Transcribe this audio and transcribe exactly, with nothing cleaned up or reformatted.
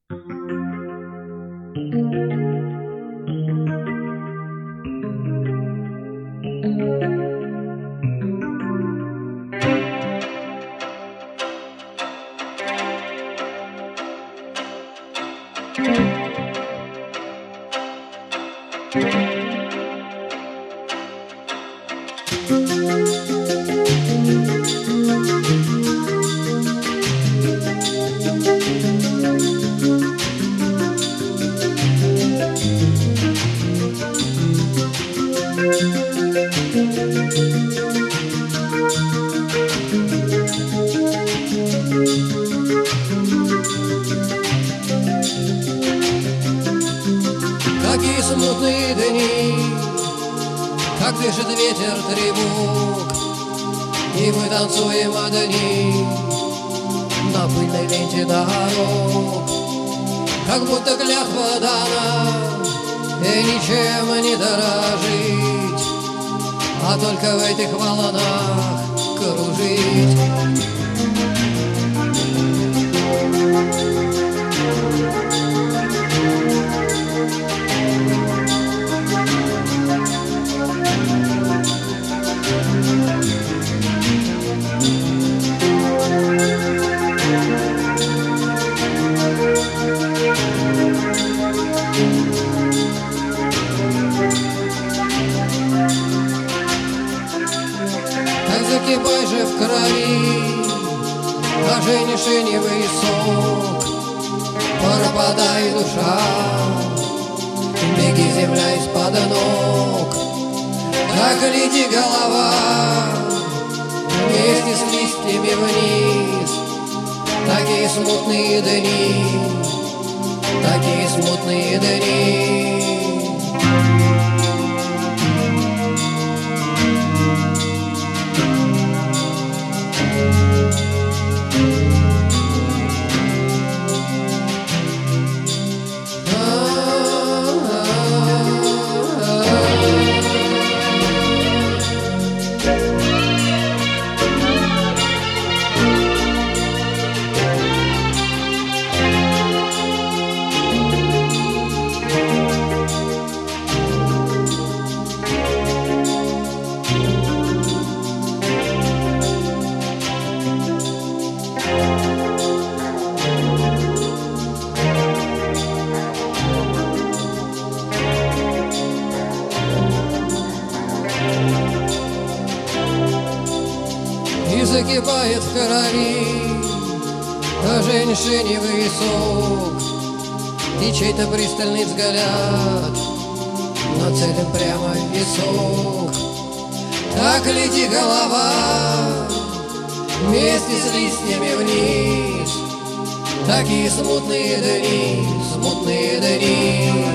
Какие смутные дни, как дышит ветер тревог, и мы танцуем одни на пыльной ленте дорог. Как будто клятва дана, и ничем не дорожить, а только в этих волнах кружить. Закипай же в крови, оженишеневый сок, пропадай, душа, беги, земля из-под ног. Так лети, голова, вместе с листьями вниз. Такие смутные дни, такие смутные дни. И закипает в крови оженишеневый сок, и чей-то пристальный взгляд нацелен прямо в висок. Так лети, голова, вместе с листьями вниз. Такие смутные дни, смутные дни.